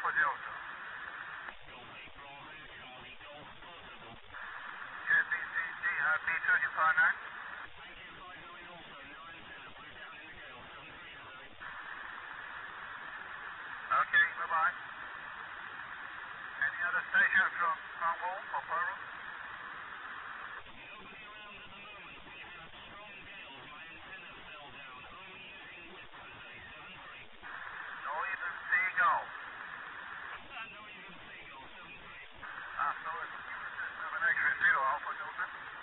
Alpha Delta. Yeah, B259. Okay, bye-bye. Any other station from Cornwall or Pearl? Northern Seagull. Ah, sorry, you were just have an X-ray 0 Alpha Delta.